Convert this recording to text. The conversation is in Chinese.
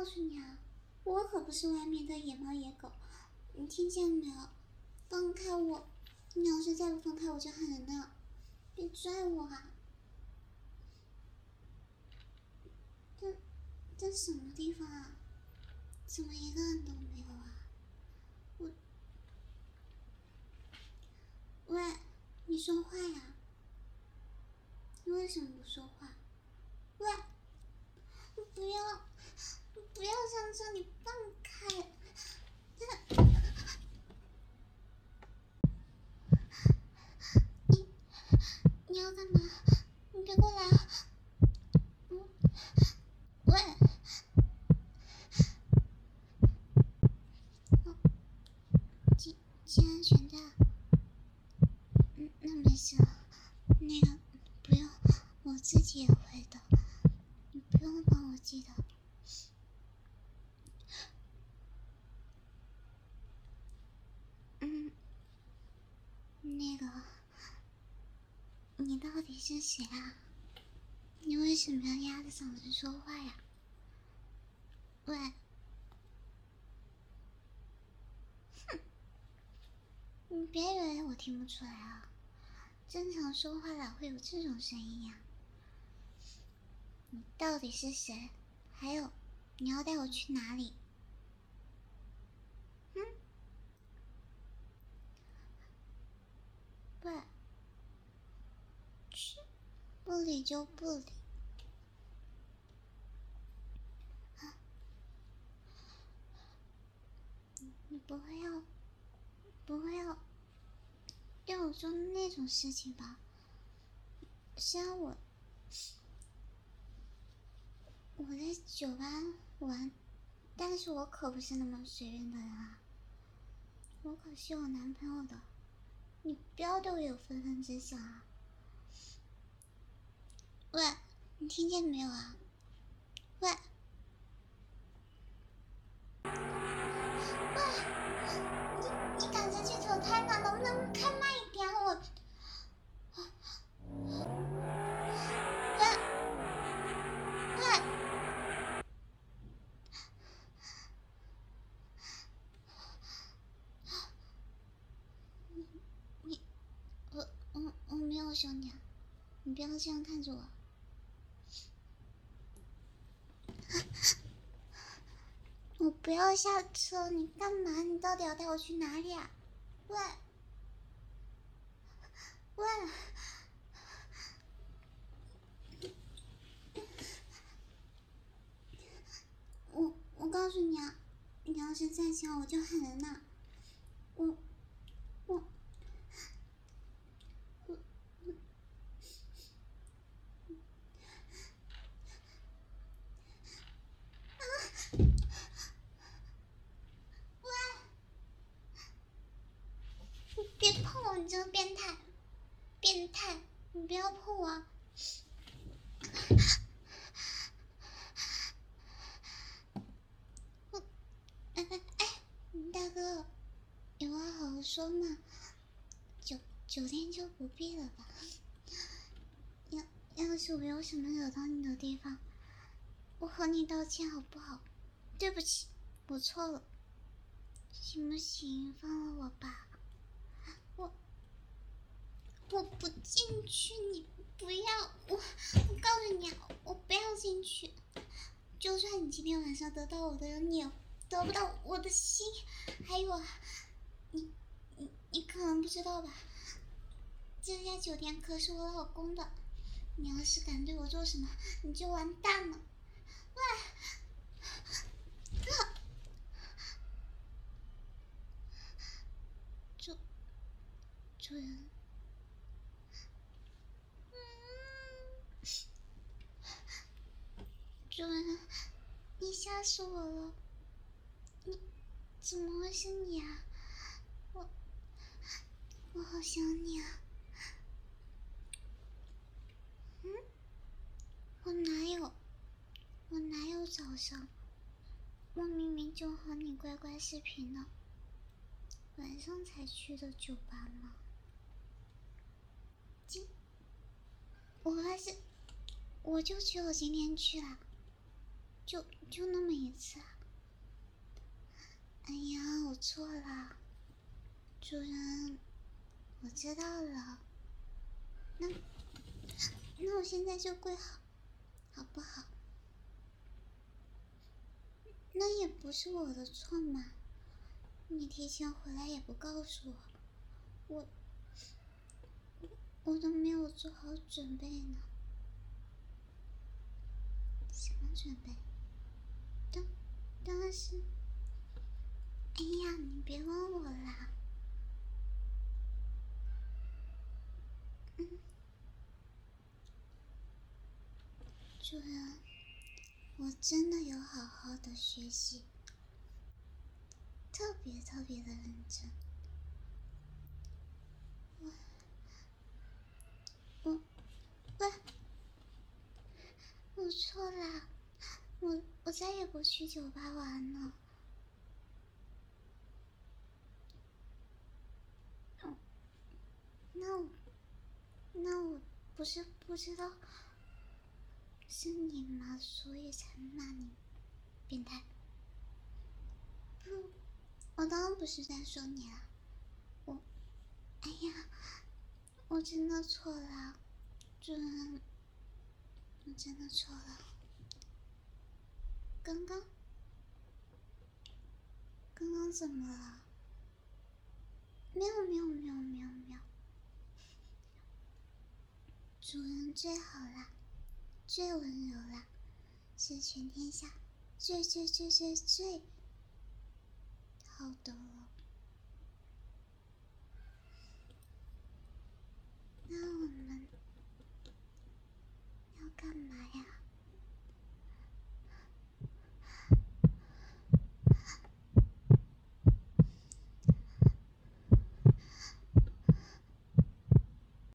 告诉你啊，我可不是外面的野猫野狗，你听见没有？放开我！你要是再不放开，我就喊人了！别拽我啊！这什么地方啊？怎么一个人都没有啊？喂，你说话呀！你为什么不说话？喂，不要上车！你放开！你要干嘛？你别过来啊！喂，系安全带。那没事了，那个不用，我自己也会的，你不用帮我系的。那个，你到底是谁啊？你为什么要压着嗓子说话呀？喂，哼，你别以为我听不出来啊，正常说话哪会有这种声音呀？你到底是谁？还有，你要带我去哪里？喂，去，不理就不理。你不会要对我做那种事情吧？虽然我在酒吧玩，但是我可不是那么随便的人啊，我可是有男朋友的，你不要对我有非分之想啊！喂，你听见没有啊？喂，你赶着去走开呢，能不能开慢一点？我没有兄弟，你不要这样看着我。我不要下车，你干嘛？你到底要带我去哪里啊？喂，我告诉你啊，你要是再抢我就喊人呐！我你别碰我，你这个变态！你不要碰我啊！大哥，有话好好说嘛，酒店就不必了吧。要是我有什么惹到你的地方，我和你道歉好不好？对不起，我错了，行不行？放了我吧，我不进去，你不要我告诉你啊，我不要进去。就算你今天晚上得到我的人，你也得不到我的心。还有啊，你可能不知道吧？这家酒店可是我老公的，你要是敢对我做什么，你就完蛋了。喂，主人，主人，你吓死我了！你怎么会是你啊？我好想你啊！我哪有早上？我明明就和你乖乖视频呢，晚上才去的酒吧吗？我就只有今天去了。 就那么一次啊。哎呀，我错了，主人，我知道了。那我现在就跪好，好不好？那也不是我的错嘛，你提前回来也不告诉我，我都没有做好准备呢。什么准备？当然是……哎呀，你别问我啦。主人，我真的有好好的学习，特别的认真。我我错了，我再也不去酒吧玩了。那我不是不知道是你吗？所以才骂你变态。不，我当然不是在说你啦。哎呀，我真的错了，主人，我真的错了。刚刚怎么了？没有。主人最好啦，最温柔啦，是全天下最